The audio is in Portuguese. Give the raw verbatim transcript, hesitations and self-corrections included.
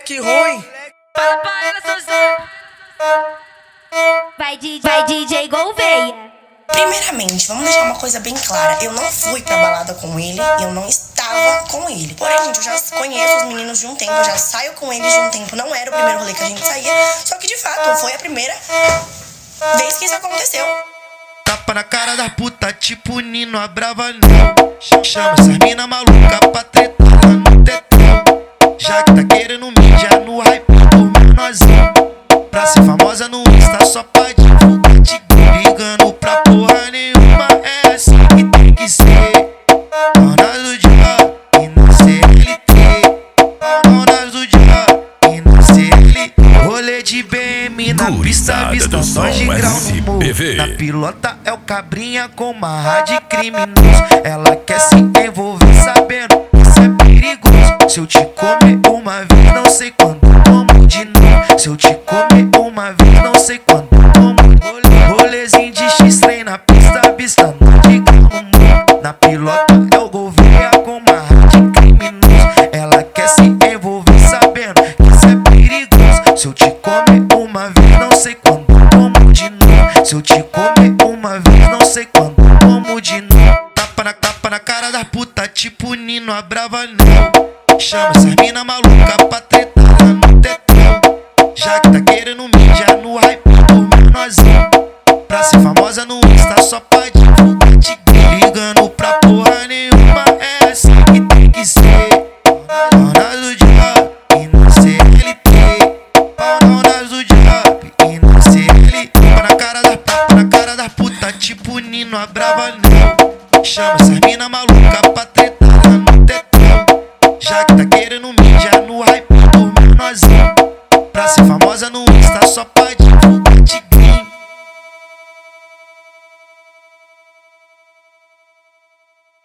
moleque ruim. Fala pra ela, seu Zé. Vai, D J, vai D J Gouveia. Primeiramente, vamos deixar uma coisa bem clara. Eu não fui pra balada com ele, eu não estava com ele. Porém, gente, eu já conheço os meninos de um tempo, eu já saio com eles de um tempo. Não era o primeiro rolê que a gente saía, só que de fato foi a primeira vez que isso aconteceu. Tapa na cara da puta, tipo Nino a Brava não. Chama essas mina maluca pra tretar lá no tetão. Já que tá querendo mídia no hype do menorzinho. Pra ser famosa no Insta só pra divulgar te ligando pra porra nenhuma. É assim que tem que ser. Dona do dia e na C L T. Dona do dia e na C L T. Rolê de B M na pista, vista nós de grau no morro. Na pilota é o cabrinha com marra de criminoso. Ela quer se envolver sabendo que isso é perigoso. Se eu te comer uma vez, não sei quando como de novo. Se eu te comer uma vez, não sei quando como de novo. Rolezinho de X-Trem na pista, vista nós de grau no morro. Na pilota é o Gouveia com marra de criminoso. Ela quer se envolver sabendo que isso é perigoso. Se eu te comer uma vez, não sei quando como de novo. Se eu te comer uma vez, não sei quando como de novo. Tapa na tapa na cara da puta, tipo Nino a Brava não. Chama essas mina maluca pra tretar lá no tetão. Já que tá querendo mídia no hype do menorzinho. Pra ser famosa no Insta só pra divulgar te ligando pra porra nenhuma. É assim que tem que ser. Dona do dia e na C L T. Dona do dia e na C L T. Tapa na cara da tapa na cara da puta, tipo Nino a Brava não. Chama essas mina maluca pra tretar lá no tetão. Já que tá querendo mídia no hype